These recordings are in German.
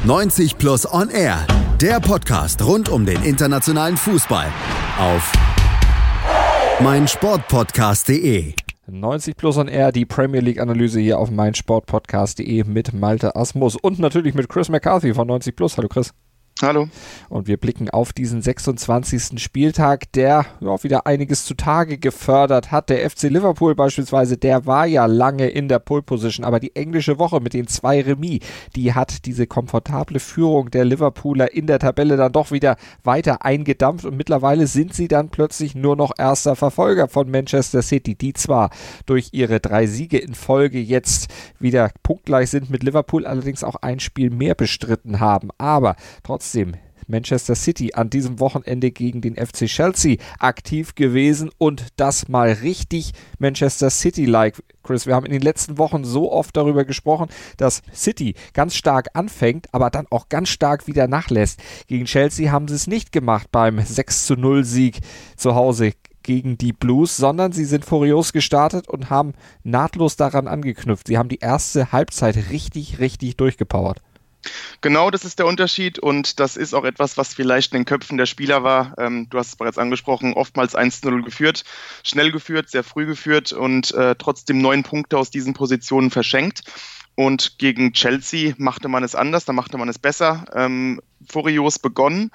90 Plus On Air, der Podcast rund um den internationalen Fußball auf meinsportpodcast.de. 90 Plus On Air, die Premier League Analyse hier auf meinsportpodcast.de mit Malte Asmus und natürlich mit Chris McCarthy von 90 Plus. Hallo Chris. Hallo. Und wir blicken auf diesen 26. Spieltag, der wieder einiges zutage gefördert hat. Der FC Liverpool beispielsweise, der war ja lange in der Pole Position, aber die englische Woche mit den 2 Remis, die hat diese komfortable Führung der Liverpooler in der Tabelle dann doch wieder weiter eingedampft und mittlerweile sind sie dann plötzlich nur noch erster Verfolger von Manchester City, die zwar durch ihre 3 Siege in Folge jetzt wieder punktgleich sind mit Liverpool, allerdings auch ein Spiel mehr bestritten haben, aber trotzdem Manchester City an diesem Wochenende gegen den FC Chelsea aktiv gewesen und das mal richtig Manchester City-like. Chris, wir haben in den letzten Wochen so oft darüber gesprochen, dass City ganz stark anfängt, aber dann auch ganz stark wieder nachlässt. Gegen Chelsea haben sie es nicht gemacht beim 6-0-Sieg zu Hause gegen die Blues, sondern sie sind furios gestartet und haben nahtlos daran angeknüpft. Sie haben die erste Halbzeit richtig durchgepowert. Genau, das ist der Unterschied und das ist auch etwas, was vielleicht in den Köpfen der Spieler war. Du hast es bereits angesprochen, oftmals 1-0 geführt, schnell geführt, sehr früh geführt und trotzdem 9 Punkte aus diesen Positionen verschenkt. Und gegen Chelsea machte man es anders, da machte man es besser. Furios begonnen,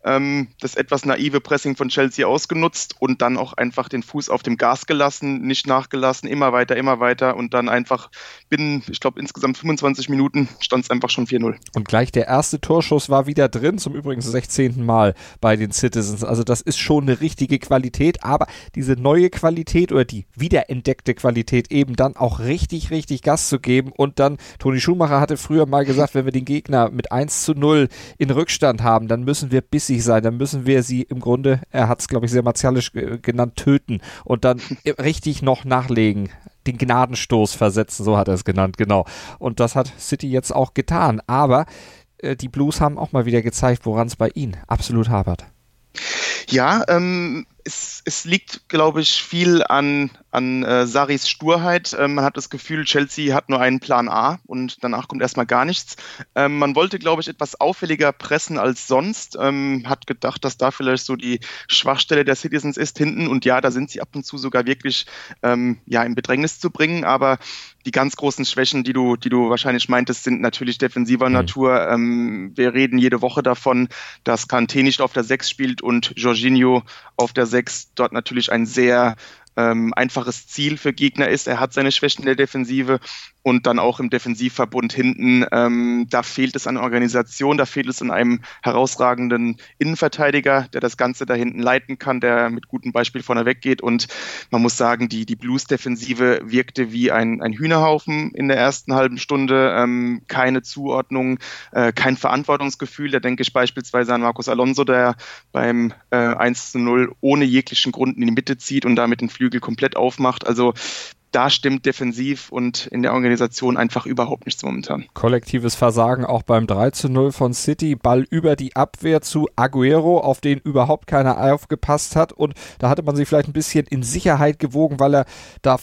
das etwas naive Pressing von Chelsea ausgenutzt und dann auch einfach den Fuß auf dem Gas gelassen, nicht nachgelassen, immer weiter und dann einfach binnen, ich glaube insgesamt 25 Minuten stand es einfach schon 4-0. Und gleich der erste Torschuss war wieder drin, zum übrigen 16. Mal bei den Citizens. Also das ist schon eine richtige Qualität, aber diese neue Qualität oder die wiederentdeckte Qualität eben dann auch richtig Gas zu geben und dann, Toni Schumacher hatte früher mal gesagt, wenn wir den Gegner mit 1-0 in Rückstand haben, dann müssen wir bissig sein, dann müssen wir sie im Grunde, er hat es glaube ich sehr martialisch genannt, töten und dann richtig noch nachlegen, den Gnadenstoß versetzen, so hat er es genannt, genau. Und das hat City jetzt auch getan, aber die Blues haben auch mal wieder gezeigt, woran es bei ihnen absolut hapert. Ja, es liegt, glaube ich, viel an Sarris Sturheit. Man hat das Gefühl, Chelsea hat nur einen Plan A und danach kommt erstmal gar nichts. Man wollte, glaube ich, etwas auffälliger pressen als sonst. Hat gedacht, dass da vielleicht so die Schwachstelle der Citizens ist hinten. Und ja, da sind sie ab und zu sogar wirklich in Bedrängnis zu bringen. Aber die ganz großen Schwächen, die du wahrscheinlich meintest, sind natürlich defensiver Natur. Wir reden jede Woche davon, dass Kanté nicht auf der 6 spielt und Jorginho auf der 6 dort natürlich ein sehr einfaches Ziel für Gegner ist. Er hat seine Schwächen in der Defensive und dann auch im Defensivverbund hinten. Da fehlt es an Organisation, da fehlt es an einem herausragenden Innenverteidiger, der das Ganze da hinten leiten kann, der mit gutem Beispiel vorne weggeht. Und man muss sagen, die Blues-Defensive wirkte wie ein Hühnerhaufen in der ersten halben Stunde. Keine Zuordnung, kein Verantwortungsgefühl. Da denke ich beispielsweise an Marcos Alonso, der beim 1-0 ohne jeglichen Grund in die Mitte zieht und damit den Flügel komplett aufmacht. Also da stimmt defensiv und in der Organisation einfach überhaupt nichts momentan. Kollektives Versagen auch beim 3-0 von City. Ball über die Abwehr zu Aguero, auf den überhaupt keiner aufgepasst hat. Und da hatte man sich vielleicht ein bisschen in Sicherheit gewogen, weil er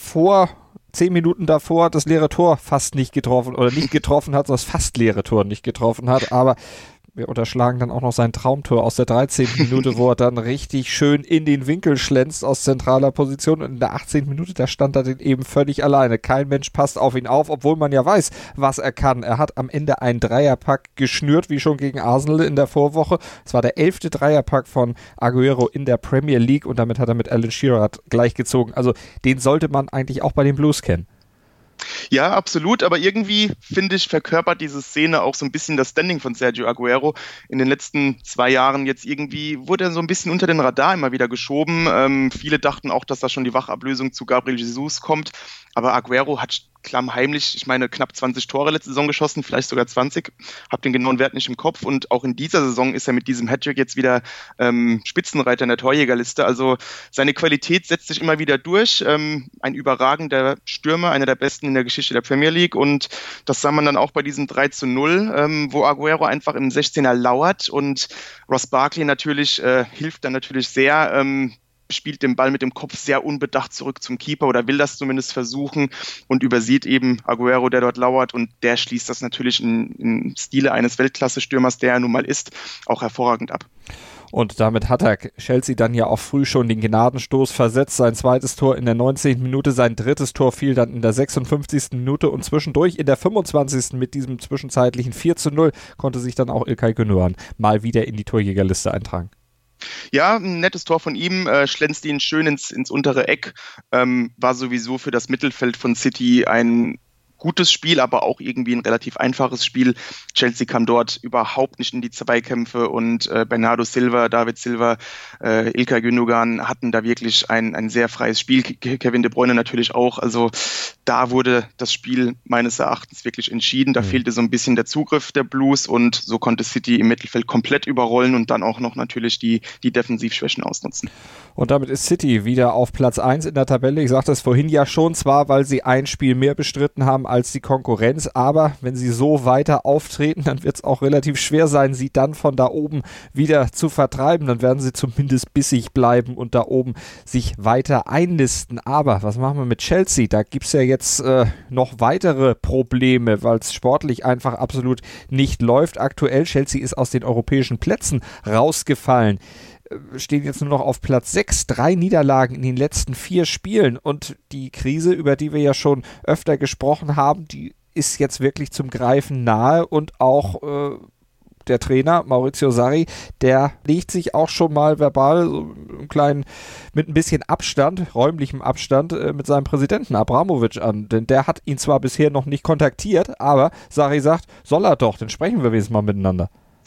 10 Minuten davor das leere Tor fast nicht getroffen oder nicht getroffen hat, sondern das fast leere Tor nicht getroffen hat. Aber wir unterschlagen dann auch noch sein Traumtor aus der 13. Minute, wo er dann richtig schön in den Winkel schlänzt aus zentraler Position. Und in der 18. Minute, da stand er den eben völlig alleine. Kein Mensch passt auf ihn auf, obwohl man ja weiß, was er kann. Er hat am Ende einen Dreierpack geschnürt, wie schon gegen Arsenal in der Vorwoche. Es war der 11. Dreierpack von Aguero in der Premier League und damit hat er mit Alan Shearer gleichgezogen. Also den sollte man eigentlich auch bei den Blues kennen. Ja, absolut, aber irgendwie, finde ich, verkörpert diese Szene auch so ein bisschen das Standing von Sergio Aguero. In den letzten 2 Jahren jetzt irgendwie wurde er so ein bisschen unter den Radar immer wieder geschoben. Viele dachten auch, dass da schon die Wachablösung zu Gabriel Jesus kommt, aber Aguero hat klammheimlich, ich meine, knapp 20 Tore letzte Saison geschossen, vielleicht sogar 20, habe den genauen Wert nicht im Kopf und auch in dieser Saison ist er mit diesem Hattrick jetzt wieder Spitzenreiter in der Torjägerliste, also seine Qualität setzt sich immer wieder durch, ein überragender Stürmer, einer der besten in der Geschichte der Premier League und das sah man dann auch bei diesem 3-0, wo Aguero einfach im 16er lauert und Ross Barkley natürlich hilft dann natürlich sehr, spielt den Ball mit dem Kopf sehr unbedacht zurück zum Keeper oder will das zumindest versuchen und übersieht eben Agüero, der dort lauert, und der schließt das natürlich im Stile eines Weltklasse-Stürmers, der er nun mal ist, auch hervorragend ab. Und damit hat er Chelsea dann ja auch früh schon den Gnadenstoß versetzt. Sein zweites Tor in der 19. Minute, sein drittes Tor fiel dann in der 56. Minute und zwischendurch in der 25. mit diesem zwischenzeitlichen 4:0 konnte sich dann auch İlkay Gündoğan mal wieder in die Torjägerliste eintragen. Ja, ein nettes Tor von ihm, schlänzt ihn schön ins untere Eck, war sowieso für das Mittelfeld von City ein gutes Spiel, aber auch irgendwie ein relativ einfaches Spiel. Chelsea kam dort überhaupt nicht in die Zweikämpfe und Bernardo Silva, David Silva, İlkay Gündoğan hatten da wirklich ein sehr freies Spiel. Kevin De Bruyne natürlich auch. Also da wurde das Spiel meines Erachtens wirklich entschieden. Da fehlte so ein bisschen der Zugriff der Blues und so konnte City im Mittelfeld komplett überrollen und dann auch noch natürlich die Defensivschwächen ausnutzen. Und damit ist City wieder auf Platz 1 in der Tabelle. Ich sagte es vorhin ja schon, zwar weil sie ein Spiel mehr bestritten haben als die Konkurrenz, aber wenn sie so weiter auftreten, dann wird es auch relativ schwer sein, sie dann von da oben wieder zu vertreiben. Dann werden sie zumindest bissig bleiben und da oben sich weiter einlisten. Aber was machen wir mit Chelsea? Da gibt es ja jetzt noch weitere Probleme, weil es sportlich einfach absolut nicht läuft. Aktuell, Chelsea ist aus den europäischen Plätzen rausgefallen. Stehen jetzt nur noch auf Platz 6, 3 Niederlagen in den letzten 4 Spielen und die Krise, über die wir ja schon öfter gesprochen haben, die ist jetzt wirklich zum Greifen nahe und auch der Trainer Maurizio Sarri, der legt sich auch schon mal verbal so mit ein bisschen Abstand, räumlichem Abstand mit seinem Präsidenten Abramovic an, denn der hat ihn zwar bisher noch nicht kontaktiert, aber Sarri sagt, soll er doch, dann sprechen wir wenigstens mal miteinander.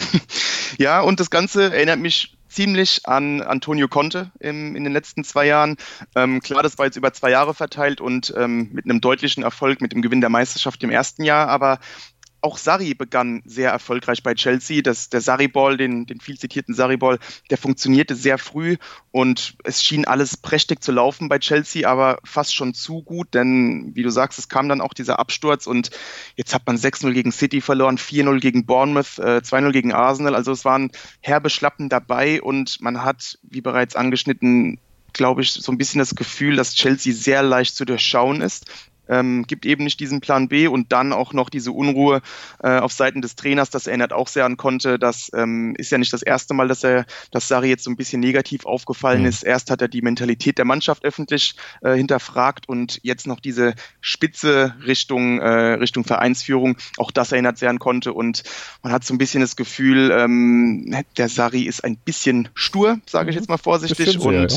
Ja, und das Ganze erinnert mich ziemlich an Antonio Conte in den letzten 2 Jahren. Klar, das war jetzt über 2 Jahre verteilt und mit einem deutlichen Erfolg, mit dem Gewinn der Meisterschaft im ersten Jahr, aber auch Sarri begann sehr erfolgreich bei Chelsea. Der Sarri-Ball, den viel zitierten Sarri-Ball, der funktionierte sehr früh und es schien alles prächtig zu laufen bei Chelsea, aber fast schon zu gut, denn wie du sagst, es kam dann auch dieser Absturz und jetzt hat man 6-0 gegen City verloren, 4-0 gegen Bournemouth, 2-0 gegen Arsenal. Also es waren herbe Schlappen dabei und man hat, wie bereits angeschnitten, glaube ich, so ein bisschen das Gefühl, dass Chelsea sehr leicht zu durchschauen ist. Gibt eben nicht diesen Plan B und dann auch noch diese Unruhe auf Seiten des Trainers, das erinnert auch sehr an Conte. Das ist ja nicht das erste Mal, dass Sarri jetzt so ein bisschen negativ aufgefallen ist. Erst hat er die Mentalität der Mannschaft öffentlich hinterfragt und jetzt noch diese spitze Richtung Vereinsführung. Auch das erinnert sehr an Conte und man hat so ein bisschen das Gefühl, der Sarri ist ein bisschen stur, sage ich jetzt mal vorsichtig.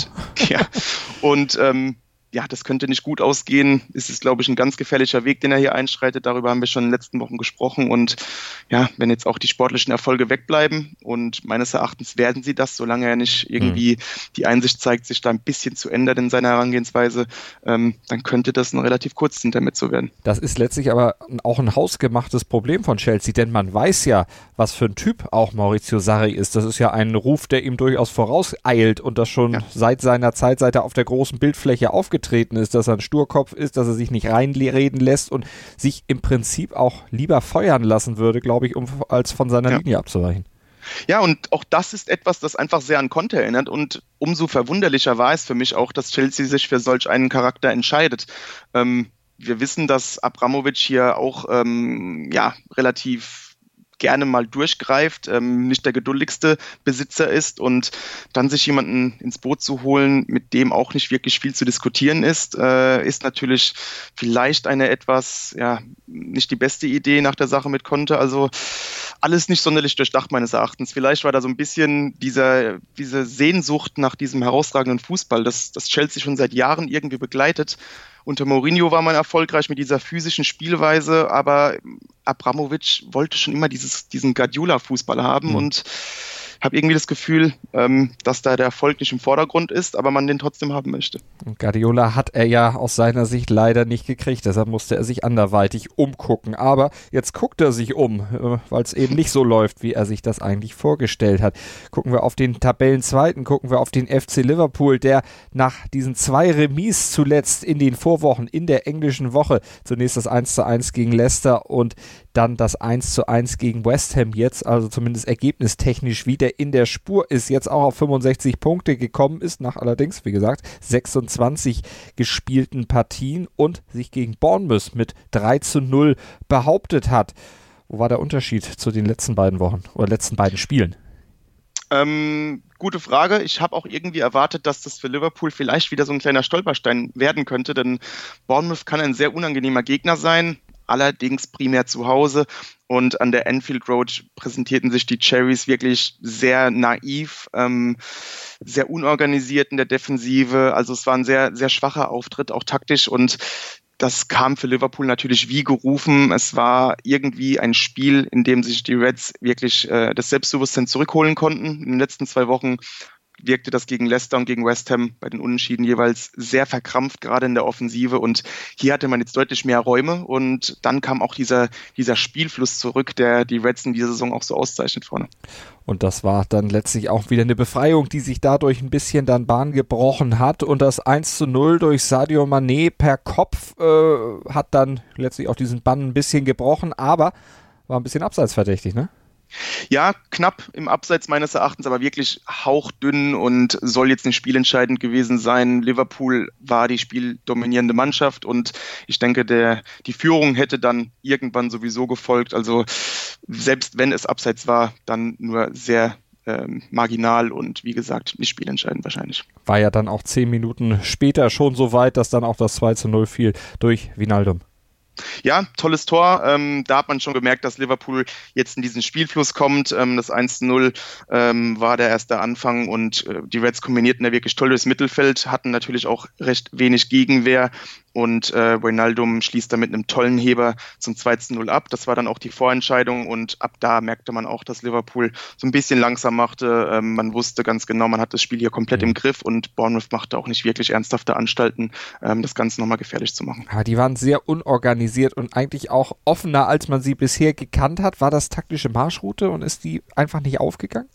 Ja, das könnte nicht gut ausgehen. Es ist, glaube ich, ein ganz gefährlicher Weg, den er hier einschreitet. Darüber haben wir schon in den letzten Wochen gesprochen. Und ja, wenn jetzt auch die sportlichen Erfolge wegbleiben und meines Erachtens werden sie das, solange er nicht irgendwie die Einsicht zeigt, sich da ein bisschen zu ändern in seiner Herangehensweise, dann könnte das ein relativ kurzes Intermezzo werden. Das ist letztlich aber auch ein hausgemachtes Problem von Chelsea, denn man weiß ja, was für ein Typ auch Maurizio Sarri ist. Das ist ja ein Ruf, der ihm durchaus vorauseilt und das schon seit seiner Zeit, seit er auf der großen Bildfläche aufgetreten ist, dass er ein Sturkopf ist, dass er sich nicht reinreden lässt und sich im Prinzip auch lieber feuern lassen würde, glaube ich, als von seiner Linie abzuweichen. Ja, und auch das ist etwas, das einfach sehr an Conte erinnert und umso verwunderlicher war es für mich auch, dass Chelsea sich für solch einen Charakter entscheidet. Wir wissen, dass Abramovic hier auch relativ gerne mal durchgreift, nicht der geduldigste Besitzer ist und dann sich jemanden ins Boot zu holen, mit dem auch nicht wirklich viel zu diskutieren ist natürlich vielleicht eine etwas, nicht die beste Idee nach der Sache mit Conte. Also alles nicht sonderlich durchdacht meines Erachtens. Vielleicht war da so ein bisschen diese Sehnsucht nach diesem herausragenden Fußball, das Chelsea schon seit Jahren irgendwie begleitet. Unter Mourinho war man erfolgreich mit dieser physischen Spielweise, aber Abramovic wollte schon immer diesen Guardiola-Fußball haben und habe irgendwie das Gefühl, dass da der Erfolg nicht im Vordergrund ist, aber man den trotzdem haben möchte. Und Guardiola hat er ja aus seiner Sicht leider nicht gekriegt, deshalb musste er sich anderweitig umgucken. Aber jetzt guckt er sich um, weil es eben nicht so läuft, wie er sich das eigentlich vorgestellt hat. Gucken wir auf den Tabellenzweiten, gucken wir auf den FC Liverpool, der nach diesen 2 Remis zuletzt in den Vorwochen in der englischen Woche, zunächst das 1:1 gegen Leicester und dann das 1:1 gegen West Ham jetzt, also zumindest ergebnistechnisch wieder wieder in der Spur ist, jetzt auch auf 65 Punkte gekommen ist, nach allerdings, wie gesagt, 26 gespielten Partien und sich gegen Bournemouth mit 3-0 behauptet hat. Wo war der Unterschied zu den letzten beiden Wochen oder letzten beiden Spielen? Gute Frage. Ich habe auch irgendwie erwartet, dass das für Liverpool vielleicht wieder so ein kleiner Stolperstein werden könnte, denn Bournemouth kann ein sehr unangenehmer Gegner sein, allerdings primär zu Hause. Und an der Anfield Road präsentierten sich die Cherries wirklich sehr naiv, sehr unorganisiert in der Defensive. Also es war ein sehr, sehr schwacher Auftritt, auch taktisch. Und das kam für Liverpool natürlich wie gerufen. Es war irgendwie ein Spiel, in dem sich die Reds wirklich das Selbstbewusstsein zurückholen konnten. In den letzten 2 Wochen wirkte das gegen Leicester und gegen West Ham bei den Unentschieden jeweils sehr verkrampft, gerade in der Offensive. Und hier hatte man jetzt deutlich mehr Räume. Und dann kam auch dieser Spielfluss zurück, der die Reds in dieser Saison auch so auszeichnet vorne. Und das war dann letztlich auch wieder eine Befreiung, die sich dadurch ein bisschen dann Bahn gebrochen hat. Und das 1-0 durch Sadio Mané per Kopf hat dann letztlich auch diesen Bann ein bisschen gebrochen, aber war ein bisschen abseitsverdächtig, ne? Ja, knapp im Abseits meines Erachtens, aber wirklich hauchdünn und soll jetzt nicht spielentscheidend gewesen sein. Liverpool war die spieldominierende Mannschaft und ich denke, die Führung hätte dann irgendwann sowieso gefolgt. Also selbst wenn es Abseits war, dann nur sehr marginal und wie gesagt nicht spielentscheidend wahrscheinlich. War ja dann auch 10 Minuten später schon so weit, dass dann auch das 2-0 fiel durch Wijnaldum. Ja, tolles Tor. Da hat man schon gemerkt, dass Liverpool jetzt in diesen Spielfluss kommt. Das 1-0 war der erste Anfang und die Reds kombinierten da wirklich toll durchs Mittelfeld, hatten natürlich auch recht wenig Gegenwehr und Wijnaldum schließt da mit einem tollen Heber zum 2-0 ab. Das war dann auch die Vorentscheidung und ab da merkte man auch, dass Liverpool so ein bisschen langsam machte. Man wusste ganz genau, man hat das Spiel hier komplett im Griff und Bournemouth machte auch nicht wirklich ernsthafte Anstalten, das Ganze nochmal gefährlich zu machen. Aber die waren sehr unorganisiert und eigentlich auch offener, als man sie bisher gekannt hat. War das taktische Marschroute und ist die einfach nicht aufgegangen?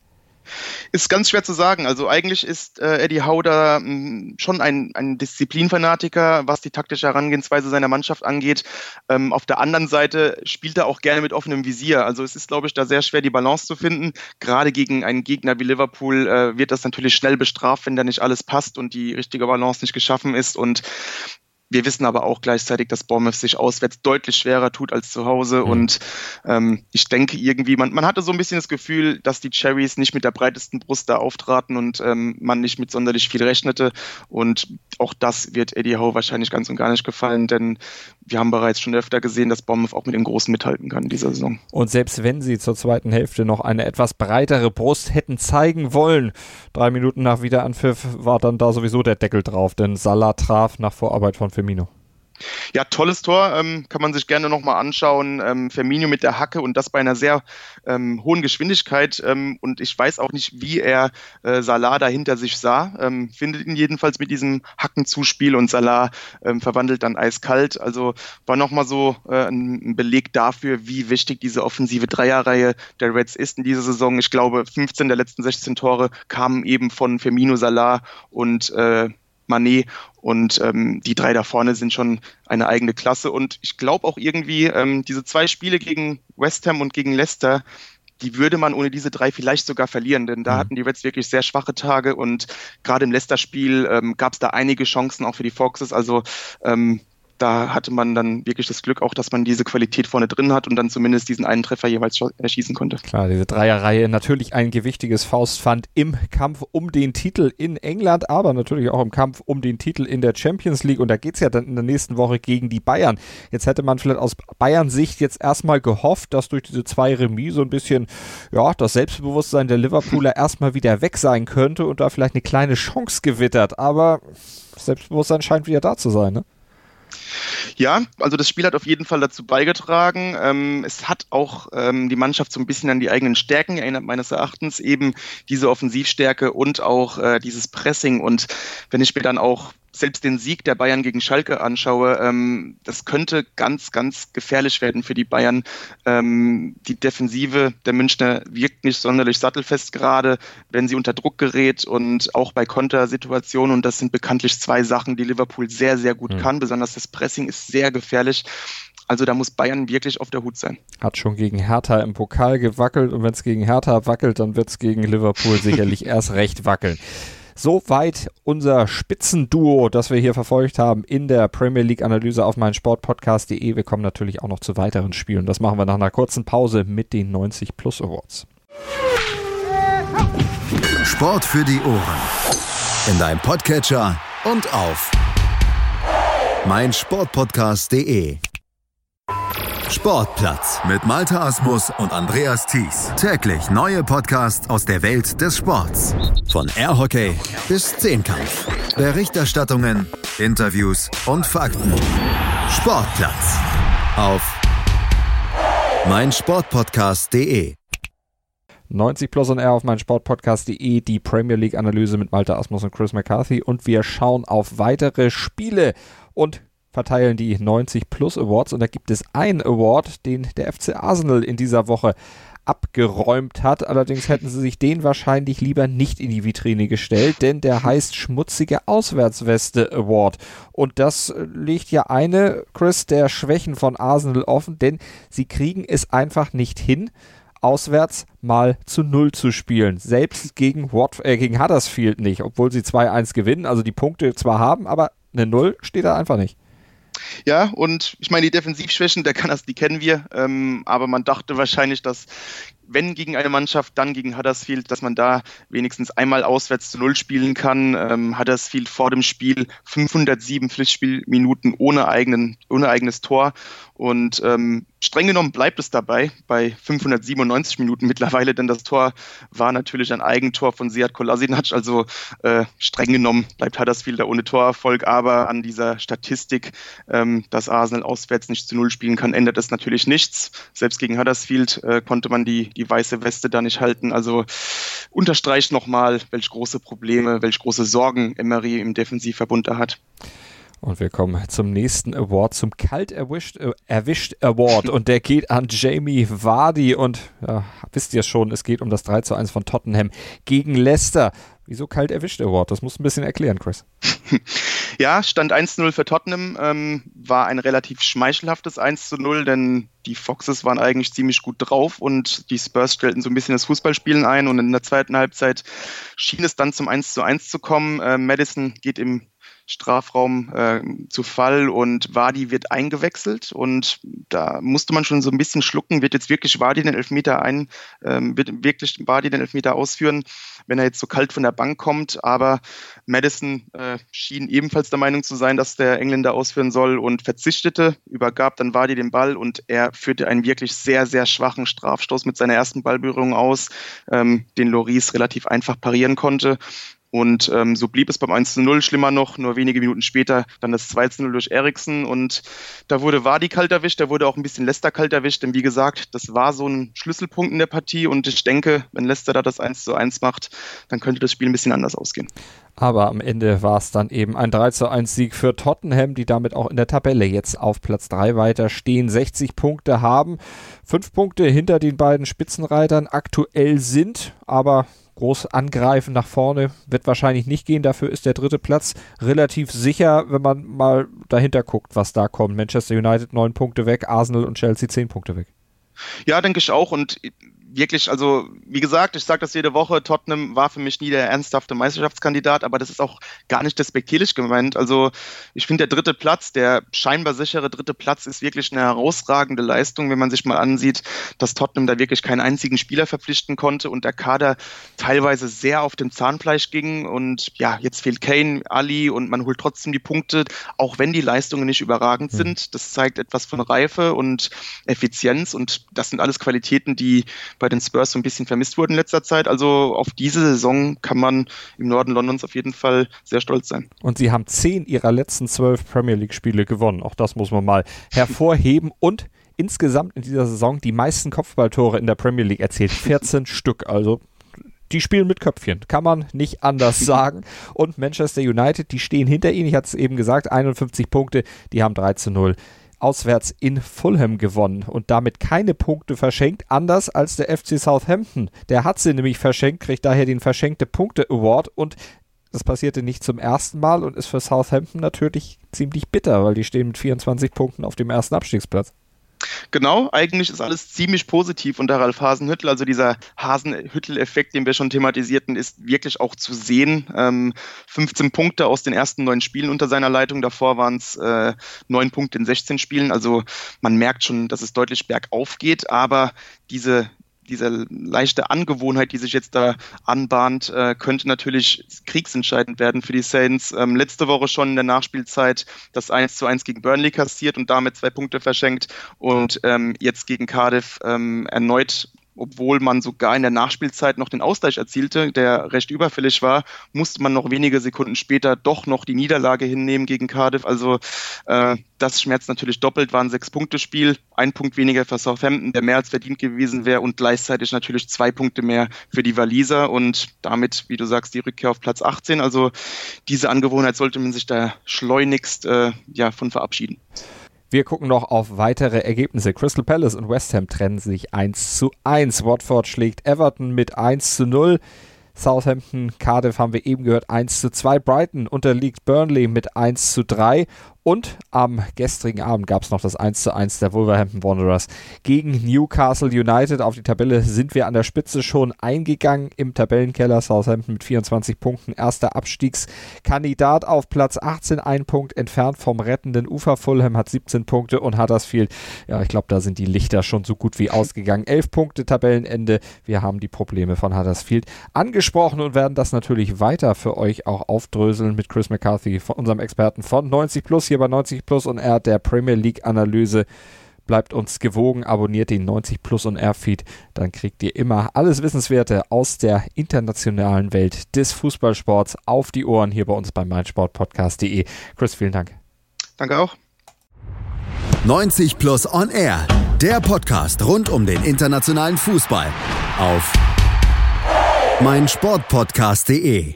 Ist ganz schwer zu sagen. Also eigentlich ist Eddie Howe da schon ein Disziplinfanatiker, was die taktische Herangehensweise seiner Mannschaft angeht. Auf der anderen Seite spielt er auch gerne mit offenem Visier. Also es ist, glaube ich, da sehr schwer, die Balance zu finden. Gerade gegen einen Gegner wie Liverpool wird das natürlich schnell bestraft, wenn da nicht alles passt und die richtige Balance nicht geschaffen ist. Und wir wissen aber auch gleichzeitig, dass Bournemouth sich auswärts deutlich schwerer tut als zu Hause. Und ich denke irgendwie, man hatte so ein bisschen das Gefühl, dass die Cherries nicht mit der breitesten Brust da auftraten und man nicht mit sonderlich viel rechnete. Und auch das wird Eddie Howe wahrscheinlich ganz und gar nicht gefallen, denn wir haben bereits schon öfter gesehen, dass Bournemouth auch mit dem Großen mithalten kann in dieser Saison. Und selbst wenn sie zur zweiten Hälfte noch eine etwas breitere Brust hätten zeigen wollen, 3 Minuten nach Wiederanpfiff war dann da sowieso der Deckel drauf, denn Salah traf nach Vorarbeit von Firmino. Ja, tolles Tor, kann man sich gerne nochmal anschauen. Firmino mit der Hacke und das bei einer sehr hohen Geschwindigkeit. Und ich weiß auch nicht, wie er Salah da hinter sich sah. Findet ihn jedenfalls mit diesem Hackenzuspiel und Salah verwandelt dann eiskalt. Also war nochmal so ein Beleg dafür, wie wichtig diese offensive Dreierreihe der Reds ist in dieser Saison. Ich glaube, 15 der letzten 16 Tore kamen eben von Firmino, Salah und Mané und die 3 da vorne sind schon eine eigene Klasse und ich glaube auch irgendwie, diese 2 Spiele gegen West Ham und gegen Leicester, die würde man ohne diese 3 vielleicht sogar verlieren, denn da hatten die Reds wirklich sehr schwache Tage und gerade im Leicester-Spiel gab es da einige Chancen auch für die Foxes, also da hatte man dann wirklich das Glück auch, dass man diese Qualität vorne drin hat und dann zumindest diesen einen Treffer jeweils erschießen konnte. Klar, diese Dreierreihe natürlich ein gewichtiges Faustpfand im Kampf um den Titel in England, aber natürlich auch im Kampf um den Titel in der Champions League und da geht es ja dann in der nächsten Woche gegen die Bayern. Jetzt hätte man vielleicht aus Bayern Sicht jetzt erstmal gehofft, dass durch diese 2 Remis so ein bisschen das Selbstbewusstsein der Liverpooler erstmal wieder weg sein könnte und da vielleicht eine kleine Chance gewittert, aber das Selbstbewusstsein scheint wieder da zu sein, ne? Ja, also das Spiel hat auf jeden Fall dazu beigetragen. Es hat auch die Mannschaft so ein bisschen an die eigenen Stärken erinnert, meines Erachtens, eben diese Offensivstärke und auch dieses Pressing. Und wenn ich mir dann auch selbst den Sieg der Bayern gegen Schalke anschaue, das könnte ganz, ganz gefährlich werden für die Bayern. Die Defensive der Münchner wirkt nicht sonderlich sattelfest gerade, wenn sie unter Druck gerät und auch bei Kontersituationen. Und das sind bekanntlich 2 Sachen, die Liverpool sehr, sehr gut kann. Besonders das Pressing ist sehr gefährlich. Also da muss Bayern wirklich auf der Hut sein. Hat schon gegen Hertha im Pokal gewackelt und wenn es gegen Hertha wackelt, dann wird es gegen Liverpool sicherlich erst recht wackeln. Soweit unser Spitzenduo, das wir hier verfolgt haben in der Premier League Analyse auf meinsportpodcast.de. Wir kommen natürlich auch noch zu weiteren Spielen. Das machen wir nach einer kurzen Pause mit den 90 Plus Awards. Sport für die Ohren. In deinem Podcatcher und auf meinsportpodcast.de. Sportplatz mit Malte Asmus und Andreas Thies. Täglich neue Podcasts aus der Welt des Sports. Von Airhockey bis Zehnkampf. Berichterstattungen, Interviews und Fakten. Sportplatz auf meinsportpodcast.de. 90 Plus on Air auf meinsportpodcast.de, die Premier League Analyse mit Malte Asmus und Chris McCarthy und wir schauen auf weitere Spiele und verteilen die 90 Plus Awards und da gibt es einen Award, den der FC Arsenal in dieser Woche abgeräumt hat. Allerdings hätten sie sich den wahrscheinlich lieber nicht in die Vitrine gestellt, denn der heißt Schmutzige Auswärtsweste Award. Und das legt ja eine, Chris, der Schwächen von Arsenal offen, denn sie kriegen es einfach nicht hin, auswärts mal zu 0 zu spielen. Selbst gegen Huddersfield nicht, obwohl sie 2-1 gewinnen, also die Punkte zwar haben, aber eine 0 steht da einfach nicht. Ja, und ich meine, die Defensivschwächen, die kennen wir, aber man dachte wahrscheinlich, dass wenn gegen eine Mannschaft, dann gegen Huddersfield, dass man da wenigstens einmal auswärts zu 0 spielen kann. Huddersfield vor dem Spiel 507 Pflichtspielminuten ohne eigenes Tor und streng genommen bleibt es dabei bei 597 Minuten mittlerweile, denn das Tor war natürlich ein Eigentor von Sead Kolasinac, also streng genommen bleibt Huddersfield da ohne Torerfolg, aber an dieser Statistik, dass Arsenal auswärts nicht zu 0 spielen kann, ändert es natürlich nichts. Selbst gegen Huddersfield konnte man die weiße Weste da nicht halten, also unterstreicht nochmal, welche große Probleme, welche große Sorgen Emery im Defensivverbund da hat. Und wir kommen zum nächsten Award, zum Kalt erwischt Award. Und der geht an Jamie Vardy. Und ja, wisst ihr schon, es geht um das 3:1 von Tottenham gegen Leicester. Wieso Kalt erwischt Award? Das musst du ein bisschen erklären, Chris. Ja, Stand 1-0 für Tottenham, war ein relativ schmeichelhaftes 1-0, denn die Foxes waren eigentlich ziemlich gut drauf und die Spurs stellten so ein bisschen das Fußballspielen ein und in der zweiten Halbzeit schien es dann zum 1:1 zu kommen. Maddison geht im Strafraum zu Fall und Vardy wird eingewechselt und da musste man schon so ein bisschen schlucken, wird jetzt wirklich Vardy den Elfmeter ausführen, wenn er jetzt so kalt von der Bank kommt, aber Maddison schien ebenfalls der Meinung zu sein, dass der Engländer ausführen soll und verzichtete, übergab dann Vardy den Ball und er führte einen wirklich sehr, sehr schwachen Strafstoß mit seiner ersten Ballberührung aus, den Lloris relativ einfach parieren konnte. Und so blieb es beim 1:0, schlimmer noch, nur wenige Minuten später dann das 2:0 durch Eriksen und da wurde Vardy kalt erwischt, da wurde auch ein bisschen Leicester kalt erwischt, denn wie gesagt, das war so ein Schlüsselpunkt in der Partie und ich denke, wenn Leicester da das 1:1 macht, dann könnte das Spiel ein bisschen anders ausgehen. Aber am Ende war es dann eben ein 3:1 Sieg für Tottenham, die damit auch in der Tabelle jetzt auf Platz 3 weiter stehen, 60 Punkte haben, 5 Punkte hinter den beiden Spitzenreitern aktuell sind, aber groß angreifen nach vorne wird wahrscheinlich nicht gehen. Dafür ist der 3. Platz relativ sicher, wenn man mal dahinter guckt, was da kommt. Manchester United 9 Punkte weg, Arsenal und Chelsea 10 Punkte weg. Ja, denke ich auch und wirklich, also wie gesagt, ich sage das jede Woche, Tottenham war für mich nie der ernsthafte Meisterschaftskandidat, aber das ist auch gar nicht despektierlich gemeint. Also ich finde, der 3. Platz, der scheinbar sichere 3. Platz ist wirklich eine herausragende Leistung, wenn man sich mal ansieht, dass Tottenham da wirklich keinen einzigen Spieler verpflichten konnte und der Kader teilweise sehr auf dem Zahnfleisch ging und ja, jetzt fehlt Kane, Ali und man holt trotzdem die Punkte, auch wenn die Leistungen nicht überragend sind. Das zeigt etwas von Reife und Effizienz und das sind alles Qualitäten, die bei den Spurs so ein bisschen vermisst wurden in letzter Zeit. Also auf diese Saison kann man im Norden Londons auf jeden Fall sehr stolz sein. Und sie haben 10 ihrer letzten 12 Premier League Spiele gewonnen. Auch das muss man mal hervorheben. Und insgesamt in dieser Saison die meisten Kopfballtore in der Premier League erzielt. 14 Stück. Also die spielen mit Köpfchen. Kann man nicht anders sagen. Und Manchester United, die stehen hinter ihnen. Ich hatte es eben gesagt, 51 Punkte. Die haben 3:0 auswärts in Fulham gewonnen und damit keine Punkte verschenkt, anders als der FC Southampton. Der hat sie nämlich verschenkt, kriegt daher den Verschenkte Punkte Award und das passierte nicht zum ersten Mal und ist für Southampton natürlich ziemlich bitter, weil die stehen mit 24 Punkten auf dem ersten Abstiegsplatz. Genau, eigentlich ist alles ziemlich positiv unter Ralf Hasenhüttl. Also dieser Hasenhüttl-Effekt, den wir schon thematisierten, ist wirklich auch zu sehen. 15 Punkte aus den ersten 9 Spielen unter seiner Leitung. Davor waren es 9 Punkte in 16 Spielen. Also man merkt schon, dass es deutlich bergauf geht. Aber diese leichte Angewohnheit, die sich jetzt da anbahnt, könnte natürlich kriegsentscheidend werden für die Saints. Letzte Woche schon in der Nachspielzeit das 1:1 gegen Burnley kassiert und damit 2 Punkte verschenkt und jetzt gegen Cardiff erneut, obwohl man sogar in der Nachspielzeit noch den Ausgleich erzielte, der recht überfällig war, musste man noch wenige Sekunden später doch noch die Niederlage hinnehmen gegen Cardiff. Also das schmerzt natürlich doppelt, war ein 6-Punkte-Spiel, 1 Punkt weniger für Southampton, der mehr als verdient gewesen wäre und gleichzeitig natürlich 2 Punkte mehr für die Waliser und damit, wie du sagst, die Rückkehr auf Platz 18. Also diese Angewohnheit sollte man sich da schleunigst von verabschieden. Wir gucken noch auf weitere Ergebnisse. Crystal Palace und West Ham trennen sich 1:1. Watford schlägt Everton mit 1:0. Southampton, Cardiff haben wir eben gehört, 1:2. Brighton unterliegt Burnley mit 1:3. Und am gestrigen Abend gab es noch das 1:1 der Wolverhampton Wanderers gegen Newcastle United. Auf die Tabelle sind wir an der Spitze schon eingegangen im Tabellenkeller. Southampton mit 24 Punkten, erster Abstiegskandidat auf Platz 18, 1 Punkt entfernt vom rettenden Ufer. Fulham hat 17 Punkte und Huddersfield, ja, ich glaube, da sind die Lichter schon so gut wie ausgegangen. 11 Punkte Tabellenende. Wir haben die Probleme von Huddersfield angesprochen und werden das natürlich weiter für euch auch aufdröseln mit Chris McCarthy, von unserem Experten von 90+, hier bei 90+ und R, der Premier League Analyse. Bleibt uns gewogen, abonniert den 90+ und R Feed, dann kriegt ihr immer alles Wissenswerte aus der internationalen Welt des Fußballsports auf die Ohren hier bei uns bei meinsportpodcast.de. Chris, vielen Dank. Danke auch. 90+ on Air, der Podcast rund um den internationalen Fußball auf meinsportpodcast.de.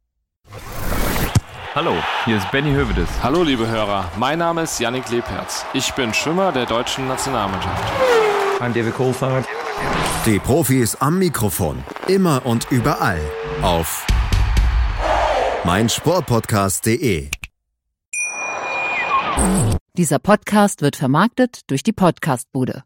Hallo, hier ist Benny Hövedes. Hallo liebe Hörer, mein Name ist Yannick Lebherz. Ich bin Schwimmer der deutschen Nationalmannschaft. I'm David Coulthard. Die Profis am Mikrofon, immer und überall auf meinsportpodcast.de. Dieser Podcast wird vermarktet durch die Podcastbude.